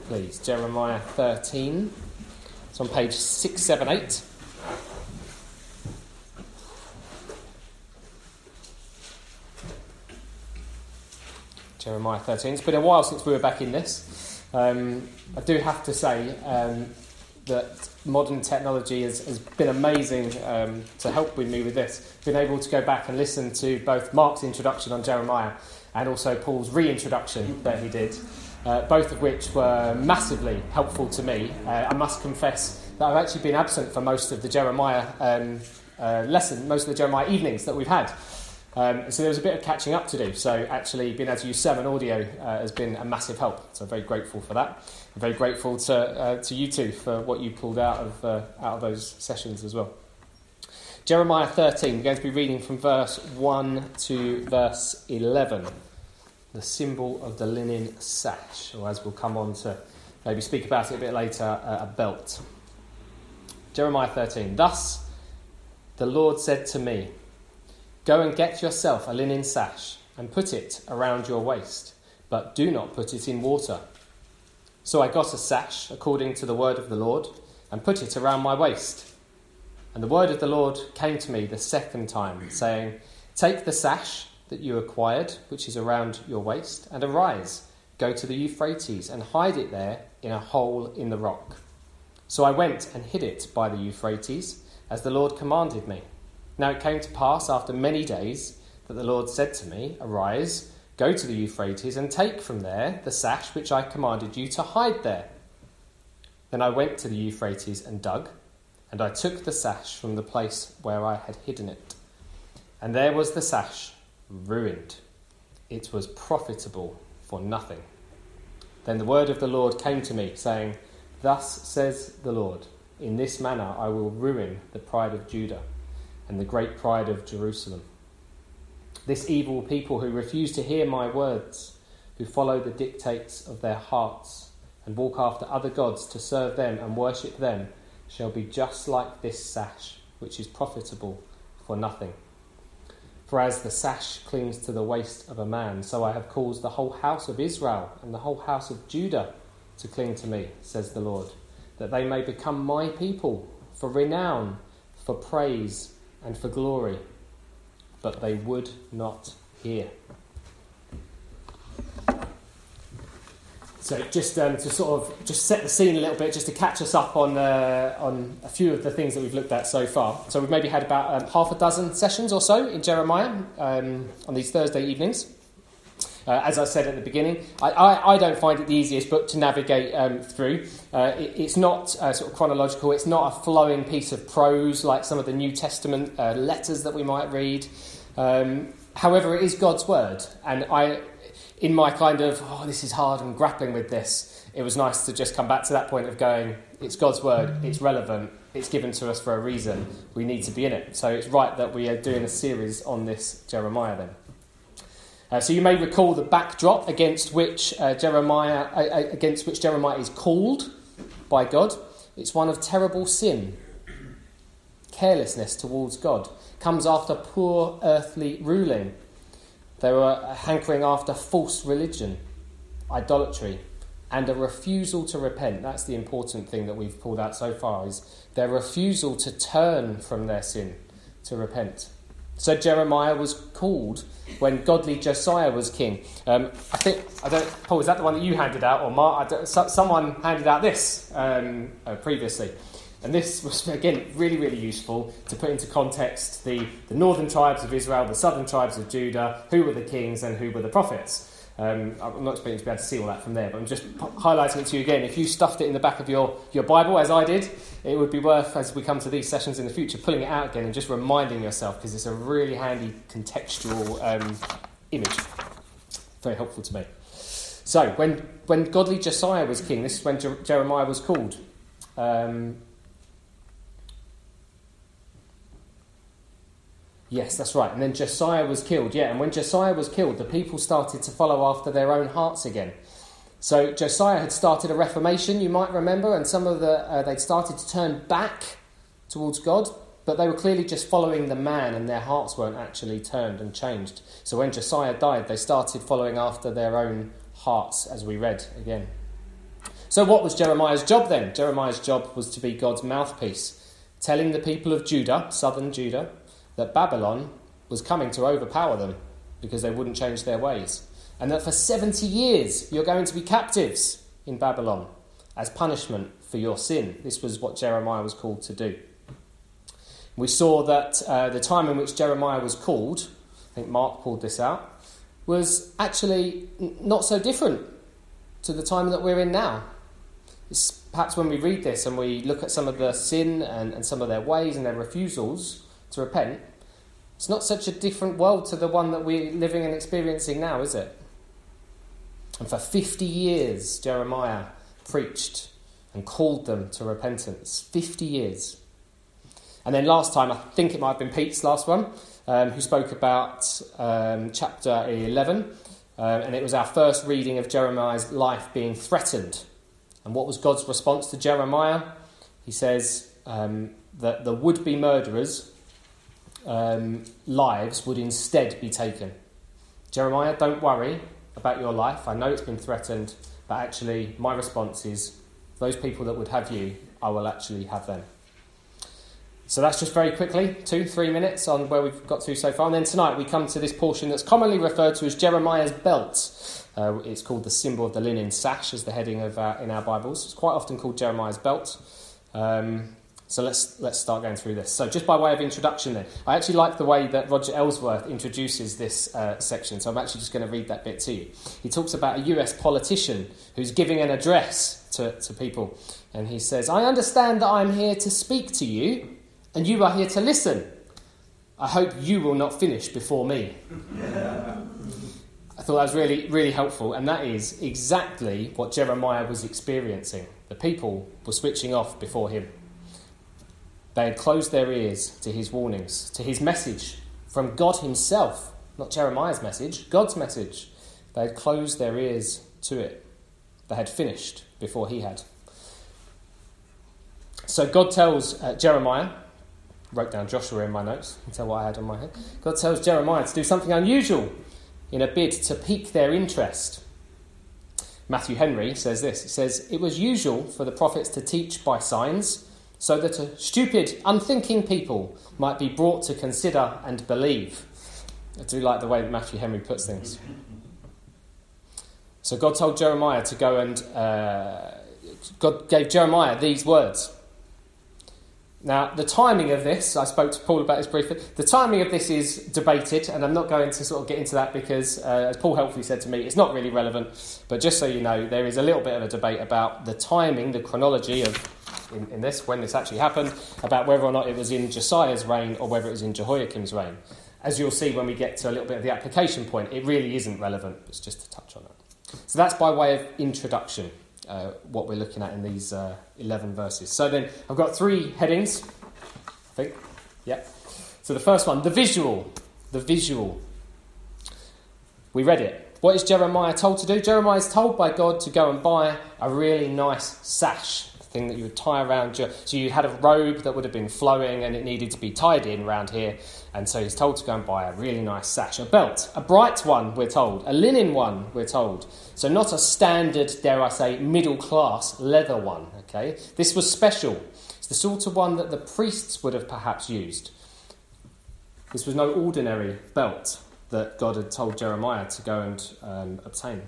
please. Jeremiah 13. It's on page 678. Jeremiah 13. It's been a while since we were back in this. I do have to say that modern technology has been amazing to help with me with this. Been able to go back and listen to both Mark's introduction on Jeremiah and also Paul's reintroduction that he did, both of which were massively helpful to me. I must confess that I've actually been absent for most of the Jeremiah lesson, most of the Jeremiah evenings that we've had. So there was a bit of catching up to do. So actually being able to use sermon audio has been a massive help. So I'm very grateful for that. I'm very grateful to you two for what you pulled out of those sessions as well. Jeremiah 13, we're going to be reading from verse 1 to verse 11. The symbol of the linen sash, or as we'll come on to maybe speak about it a bit later, a belt. Jeremiah 13. Thus the Lord said to me, "Go and get yourself a linen sash and put it around your waist, but do not put it in water." So I got a sash according to the word of the Lord and put it around my waist. And the word of the Lord came to me the second time, saying, "Take the sash that you acquired, which is around your waist, and arise, go to the Euphrates and hide it there in a hole in the rock." So I went and hid it by the Euphrates, as the Lord commanded me. Now it came to pass after many days that the Lord said to me, "Arise, go to the Euphrates and take from there the sash which I commanded you to hide there." Then I went to the Euphrates and dug, and I took the sash from the place where I had hidden it. And there was the sash, ruined. It was profitable for nothing. Then the word of the Lord came to me, saying, "Thus says the Lord, in this manner I will ruin the pride of Judah and the great pride of Jerusalem. This evil people who refuse to hear my words, who follow the dictates of their hearts and walk after other gods to serve them and worship them, shall be just like this sash, which is profitable for nothing. For as the sash clings to the waist of a man, so I have caused the whole house of Israel and the whole house of Judah to cling to me, says the Lord, that they may become my people, for renown, for praise, and for glory." But they would not hear. So just to sort of just set the scene a little bit, just to catch us up on a few of the things that we've looked at so far. So we've maybe had about half a dozen sessions or so in Jeremiah on these Thursday evenings. As I said at the beginning, I don't find it the easiest book to navigate through. It's not sort of chronological. It's not a flowing piece of prose like some of the New Testament letters that we might read. However, it is God's word. And in my kind of, this is hard and grappling with this, it was nice to just come back to that point of going, it's God's word, it's relevant, it's given to us for a reason, we need to be in it. So it's right that we are doing a series on this Jeremiah then. So you may recall the backdrop against which Jeremiah is called by God. It's one of terrible sin. Carelessness towards God comes after poor earthly ruling. They were hankering after false religion, idolatry, and a refusal to repent. That's the important thing that we've pulled out so far, is their refusal to turn from their sin, to repent. So Jeremiah was called when godly Josiah was king. Paul, is that the one that you handed out, or Mark? Someone handed out this previously. And this was, again, really, really useful to put into context the northern tribes of Israel, the southern tribes of Judah, who were the kings and who were the prophets. I'm not expecting to be able to see all that from there, but I'm just highlighting it to you again. If you stuffed it in the back of your Bible, as I did, it would be worth, as we come to these sessions in the future, pulling it out again and just reminding yourself, because it's a really handy contextual image. Very helpful to me. So, when godly Josiah was king, this is when Jeremiah was called. Yes, that's right. And then Josiah was killed. Yeah, and when Josiah was killed, the people started to follow after their own hearts again. So Josiah had started a reformation, you might remember, and some of they'd started to turn back towards God, but they were clearly just following the man, and their hearts weren't actually turned and changed. So when Josiah died, they started following after their own hearts, as we read again. So So what was Jeremiah's job then? Jeremiah's job was to be God's mouthpiece, telling the people of Judah, southern Judah, that Babylon was coming to overpower them because they wouldn't change their ways. And that for 70 years you're going to be captives in Babylon as punishment for your sin. This was what Jeremiah was called to do. We saw that the time in which Jeremiah was called, I think Mark pulled this out, was actually not so different to the time that we're in now. It's perhaps when we read this and we look at some of the sin and some of their ways and their refusals to repent, it's not such a different world to the one that we're living and experiencing now, is it? And for 50 years, Jeremiah preached and called them to repentance. 50 years. And then last time, I think it might have been Pete's last one, who spoke about chapter 11. And it was our first reading of Jeremiah's life being threatened. And what was God's response to Jeremiah? He says that the would-be murderers' lives would instead be taken. Jeremiah, don't worry about your life. I know it's been threatened, but actually my response is those people that would have you, I will actually have them. So that's just very quickly, 2-3 minutes on where we've got to so far. And then tonight we come to this portion that's commonly referred to as Jeremiah's belt. It's called the symbol of the linen sash as the heading of in our Bibles. It's quite often called Jeremiah's belt. So let's start going through this. So just by way of introduction then, I actually like the way that Roger Ellsworth introduces this section, so I'm actually just going to read that bit to you. He talks about a US politician who's giving an address to people, and he says, "I understand that I'm here to speak to you, and you are here to listen. I hope you will not finish before me." I thought that was really, really helpful, and that is exactly what Jeremiah was experiencing. The people were switching off before him. They had closed their ears to his warnings, to his message from God himself, not Jeremiah's message, God's message. They had closed their ears to it. They had finished before he had. So God tells Jeremiah, wrote down Joshua in my notes, you can tell what I had on my head. God tells Jeremiah to do something unusual in a bid to pique their interest. Matthew Henry says this, he says, "It was usual for the prophets to teach by signs, so that a stupid, unthinking people might be brought to consider and believe." I do like the way that Matthew Henry puts things. So God told Jeremiah to go and... God gave Jeremiah these words. Now, the timing of this, I spoke to Paul about this briefly, the timing of this is debated, and I'm not going to sort of get into that because, as Paul helpfully said to me, it's not really relevant, but just so you know, there is a little bit of a debate about the timing, the chronology of in this, when this actually happened, about whether or not it was in Josiah's reign or whether it was in Jehoiakim's reign. As you'll see when we get to a little bit of the application point, it really isn't relevant. It's just to touch on it. So that's by way of introduction, what we're looking at in these 11 verses. So then I've got 3 headings, I think. Yeah. So the first one, the visual. The visual. We read it. What is Jeremiah told to do? Jeremiah is told by God to go and buy a really nice sash, thing that you would tie around your... So you had a robe that would have been flowing and it needed to be tied in around here. And so he's told to go and buy a really nice sash. A belt, a bright one, we're told. A linen one, we're told. So not a standard, dare I say, middle-class leather one, okay? This was special. It's the sort of one that the priests would have perhaps used. This was no ordinary belt that God had told Jeremiah to go and obtain.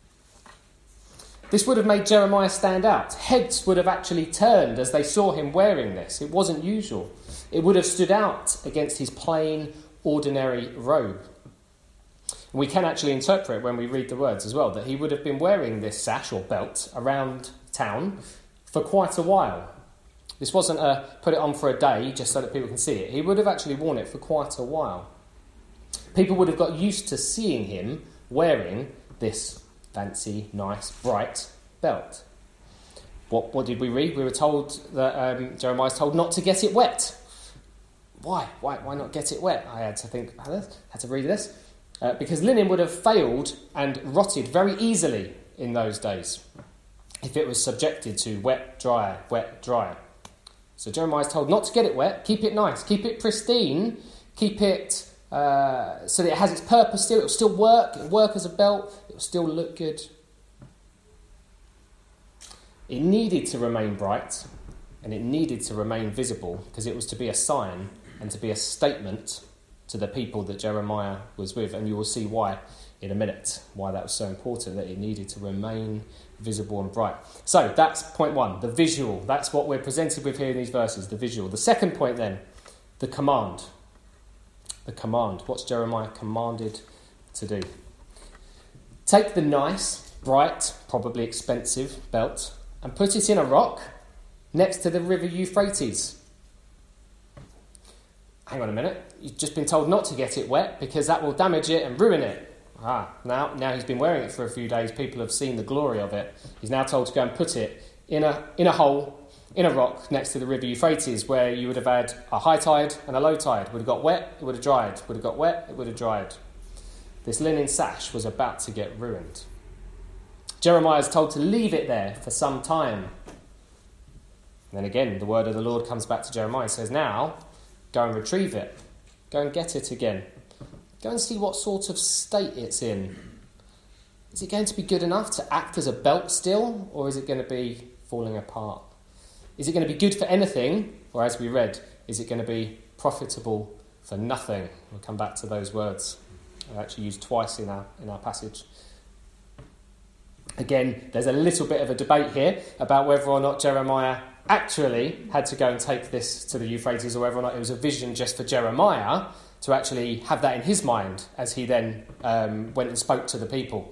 This would have made Jeremiah stand out. Heads would have actually turned as they saw him wearing this. It wasn't usual. It would have stood out against his plain, ordinary robe. And we can actually interpret when we read the words as well that he would have been wearing this sash or belt around town for quite a while. This wasn't a put it on for a day just so that people can see it. He would have actually worn it for quite a while. People would have got used to seeing him wearing this fancy, nice, bright belt. What did we read? We were told that Jeremiah's told not to get it wet. Why? Why not get it wet? I had to think about this. Had to read this. Because linen would have failed and rotted very easily in those days if it was subjected to wet, dry. So Jeremiah's told not to get it wet, keep it nice, keep it pristine, keep it so that it has its purpose still. It will still work. It will work as a belt. It will still look good. It needed to remain bright, and it needed to remain visible, because it was to be a sign and to be a statement to the people that Jeremiah was with. And you will see why in a minute, why that was so important, that it needed to remain visible and bright. So that's point one, the visual. That's what we're presented with here in these verses, the visual. The second point then, the command. The command. What's Jeremiah commanded to do? Take the nice, bright, probably expensive belt and put it in a rock next to the river Euphrates. Hang on a minute. You've just been told not to get it wet because that will damage it and ruin it. Now he's been wearing it for a few days. People have seen the glory of it. He's now told to go and put it in a hole, in a rock next to the river Euphrates, where you would have had a high tide and a low tide. Would have got wet, it would have dried. Would have got wet, it would have dried. This linen sash was about to get ruined. Jeremiah is told to leave it there for some time. And then again, the word of the Lord comes back to Jeremiah and says, now, go and retrieve it. Go and get it again. Go and see what sort of state it's in. Is it going to be good enough to act as a belt still, or is it going to be falling apart? Is it going to be good for anything, or as we read, is it going to be profitable for nothing? We'll come back to those words. They're actually used twice in our passage. Again, there's a little bit of a debate here about whether or not Jeremiah actually had to go and take this to the Euphrates, or whether or not it was a vision just for Jeremiah to actually have that in his mind as he then went and spoke to the people.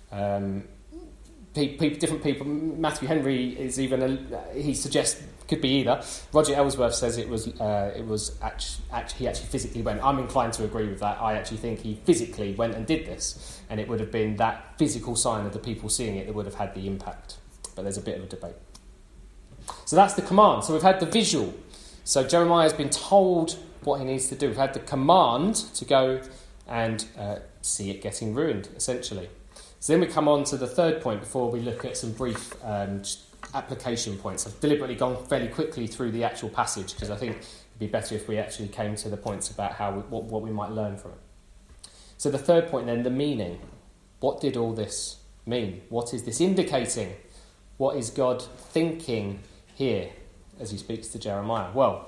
Different people. Matthew Henry is he suggests could be either. Roger Ellsworth says it was actually he actually physically went. I'm inclined to agree with that. I actually think he physically went and did this, and it would have been that physical sign of the people seeing it that would have had the impact. But there's a bit of a debate. So that's the command. So we've had the visual. So Jeremiah has been told what he needs to do. We've had the command to go and see it getting ruined, essentially. So then we come on to the third point before we look at some brief application points. I've deliberately gone fairly quickly through the actual passage because I think it'd be better if we actually came to the points about what we might learn from it. So the third point then, the meaning. What did all this mean? What is this indicating? What is God thinking here as he speaks to Jeremiah? Well,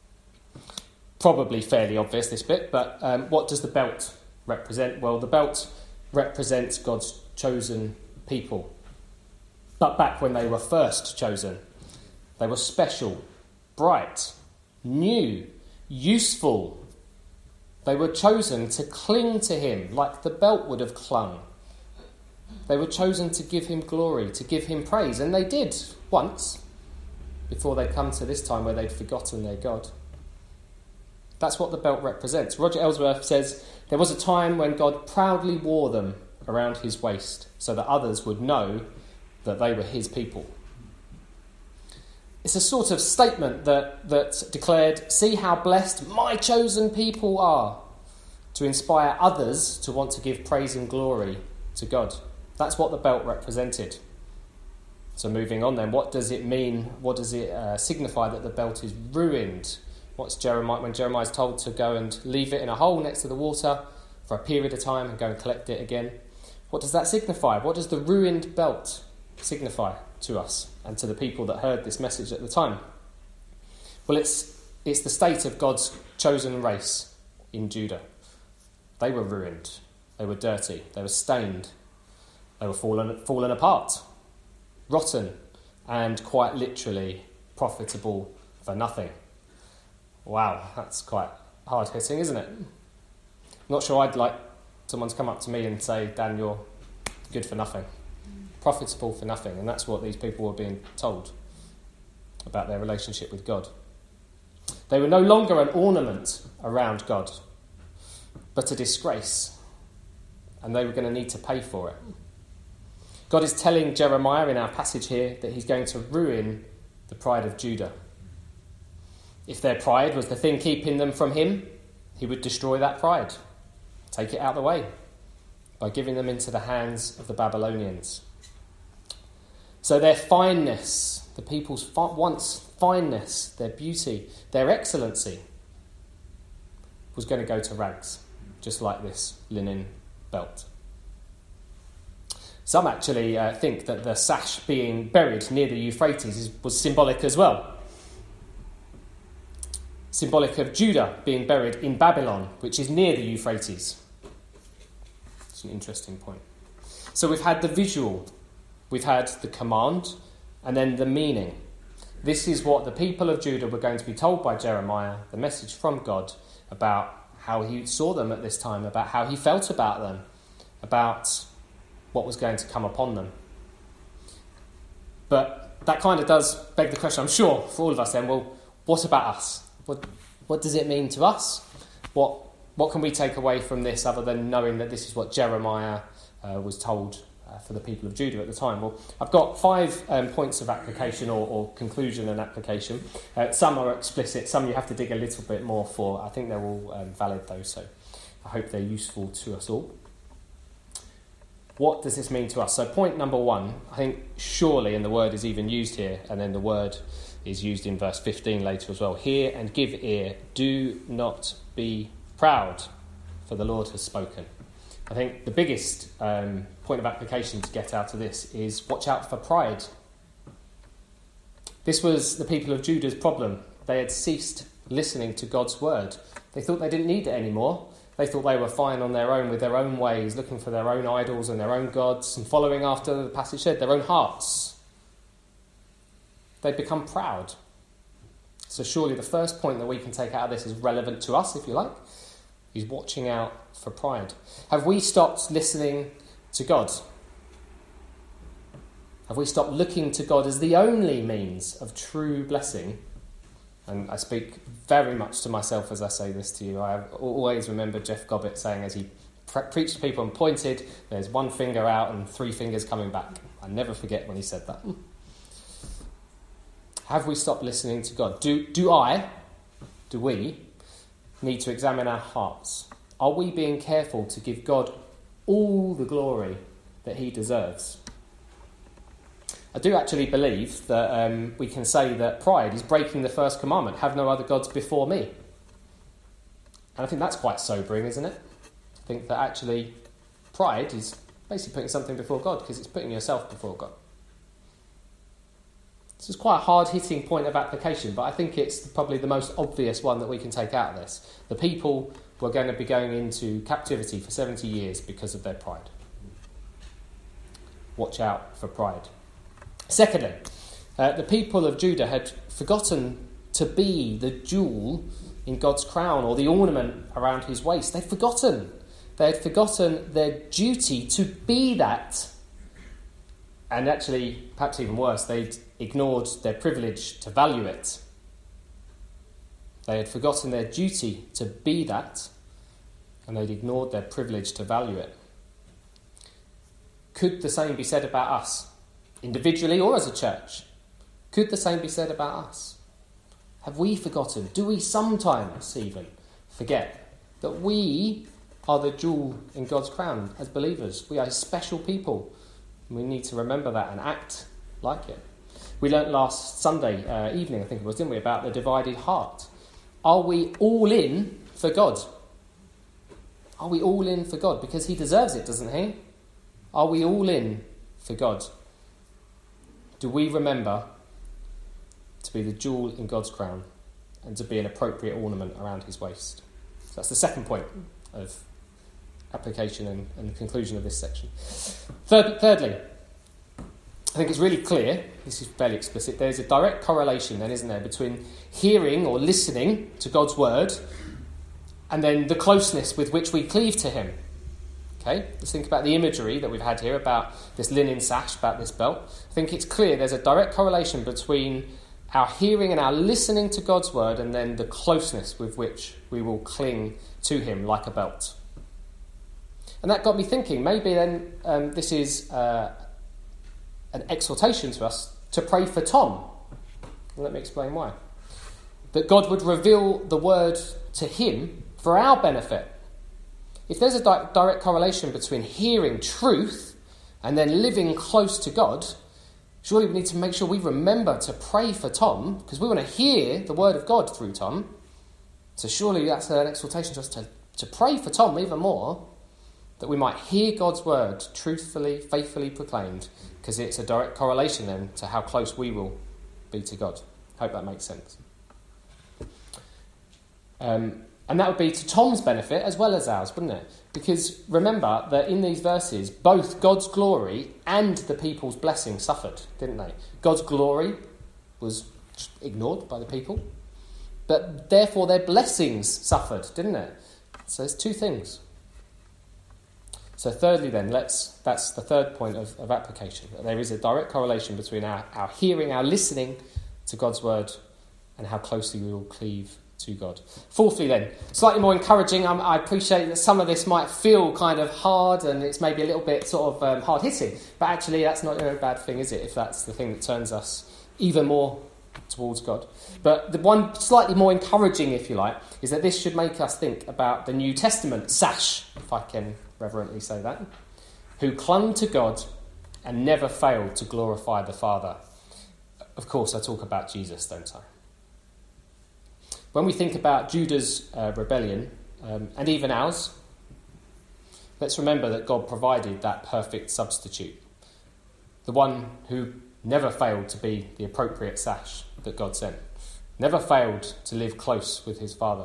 probably fairly obvious this bit, but what does the belt represent? Well, the belt represents God's chosen people. But back when they were first chosen, they were special, bright, new, useful. They were chosen to cling to him like the belt would have clung. They were chosen to give him glory, to give him praise, and they did once, before they'd come to this time where they'd forgotten their God. That's what the belt represents. Roger Ellsworth says, there was a time when God proudly wore them around his waist so that others would know that they were his people. It's a sort of statement that declared, see how blessed my chosen people are, to inspire others to want to give praise and glory to God. That's what the belt represented. So moving on then, what does it mean? What does it signify that the belt is ruined? What's Jeremiah, when Jeremiah is told to go and leave it in a hole next to the water for a period of time and go and collect it again? What does that signify? What does the ruined belt signify to us and to the people that heard this message at the time? Well, it's the state of God's chosen race in Judah. They were ruined. They were dirty. They were stained. They were fallen apart, rotten, and quite literally profitable for nothing. Wow, that's quite hard-hitting, isn't it? I'm not sure I'd like someone to come up to me and say, Dan, you're good for nothing, profitable for nothing. And that's what these people were being told about their relationship with God. They were no longer an ornament around God, but a disgrace. And they were going to need to pay for it. God is telling Jeremiah in our passage here that he's going to ruin the pride of Judah. If their pride was the thing keeping them from him, he would destroy that pride, take it out of the way, by giving them into the hands of the Babylonians. So their fineness, the people's once fineness, their beauty, their excellency, was going to go to rags, just like this linen belt. Some actually think that the sash being buried near the Euphrates was symbolic as well. Symbolic of Judah being buried in Babylon, which is near the Euphrates. It's an interesting point. So we've had the visual, we've had the command, and then the meaning. This is what the people of Judah were going to be told by Jeremiah, the message from God, about how he saw them at this time, about how he felt about them, about what was going to come upon them. But that kind of does beg the question, I'm sure, for all of us then, well, what about us? What does it mean to us? What can we take away from this other than knowing that this is what Jeremiah was told for the people of Judah at the time? Well, I've got 5 points of application or conclusion and application. Some are explicit, some you have to dig a little bit more for. I think they're all valid though, so I hope they're useful to us all. What does this mean to us? So point number 1, I think surely, and the word is even used here, and then the word is used in verse 15 later as well. Hear and give ear, do not be proud, for the Lord has spoken. I think the biggest point of application to get out of this is watch out for pride. This was the people of Judah's problem. They had ceased listening to God's word. They thought they didn't need it anymore. They thought they were fine on their own with their own ways, looking for their own idols and their own gods and following after the passage said, their own hearts. They'd become proud. So surely the first point that we can take out of this is relevant to us, if you like. He's watching out for pride. Have we stopped listening to God? Have we stopped looking to God as the only means of true blessing? And I speak very much to myself as I say this to you. I always remember Jeff Gobbett saying as he preached to people and pointed, there's 1 finger out and 3 fingers coming back. I never forget when he said that. Have we stopped listening to God? Do we need to examine our hearts? Are we being careful to give God all the glory that he deserves? I do actually believe that we can say that pride is breaking the first commandment, have no other gods before me. And I think that's quite sobering, isn't it? I think that actually pride is basically putting something before God because it's putting yourself before God. This is quite a hard-hitting point of application, but I think it's probably the most obvious one that we can take out of this. The people were going to be going into captivity for 70 years because of their pride. Watch out for pride. Secondly, the people of Judah had forgotten to be the jewel in God's crown or the ornament around his waist. They'd forgotten. They had forgotten their duty to be that. And actually, perhaps even worse, they'd ignored their privilege to value it. They had forgotten their duty to be that, and they'd ignored their privilege to value it. Could the same be said about us, individually or as a church? Could the same be said about us? Have we forgotten? Do we sometimes even forget that we are the jewel in God's crown as believers? We are special people. We need to remember that and act like it. We learnt last Sunday evening, I think it was, didn't we, about the divided heart. Are we all in for God? Are we all in for God? Because he deserves it, doesn't he? Are we all in for God? Do we remember to be the jewel in God's crown and to be an appropriate ornament around his waist? So that's the second point of application and the conclusion of this section. Thirdly, I think it's really clear, this is fairly explicit, there's a direct correlation then, isn't there, between hearing or listening to God's word and then the closeness with which we cleave to him. Okay, let's think about the imagery that we've had here about this linen sash, about this belt. I think it's clear there's a direct correlation between our hearing and our listening to God's word and then the closeness with which we will cling to him like a belt. And that got me thinking, maybe then this is an exhortation to us to pray for Tom. Let me explain why. That God would reveal the word to him for our benefit. If there's a direct correlation between hearing truth and then living close to God, surely we need to make sure we remember to pray for Tom, because we want to hear the word of God through Tom. So surely that's an exhortation to us to pray for Tom even more, that we might hear God's word truthfully, faithfully proclaimed, because it's a direct correlation then to how close we will be to God. Hope that makes sense. And that would be to Tom's benefit as well as ours, wouldn't it? Because remember that in these verses, both God's glory and the people's blessing suffered, didn't they? God's glory was ignored by the people, but therefore their blessings suffered, didn't it? So there's two things. So thirdly then, that's the third point of application. There is a direct correlation between our hearing, our listening to God's word, and how closely we will cleave to God. Fourthly then, slightly more encouraging. I appreciate that some of this might feel kind of hard and it's maybe a little bit sort of hard-hitting, but actually that's not a bad thing, is it, if that's the thing that turns us even more towards God. But the one slightly more encouraging, if you like, is that this should make us think about the New Testament sash, if I can reverently say that, who clung to God and never failed to glorify the Father. Of course, I talk about Jesus, don't I? When we think about Judah's rebellion, and even ours, let's remember that God provided that perfect substitute, the one who never failed to be the appropriate sash that God sent, never failed to live close with his Father.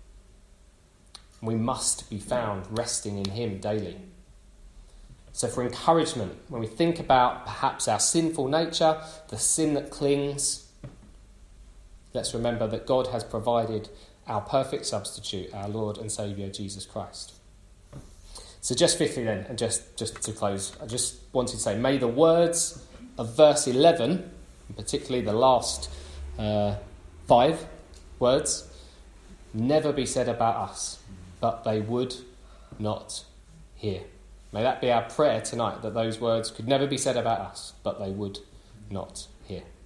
We must be found resting in him daily. So for encouragement, when we think about perhaps our sinful nature, the sin that clings, let's remember that God has provided our perfect substitute, our Lord and Saviour, Jesus Christ. So just fifthly then, and just to close, I just wanted to say, may the words of verse 11, and particularly the last 5 words, never be said about us, but they would not hear. May that be our prayer tonight, that those words could never be said about us, but they would not hear.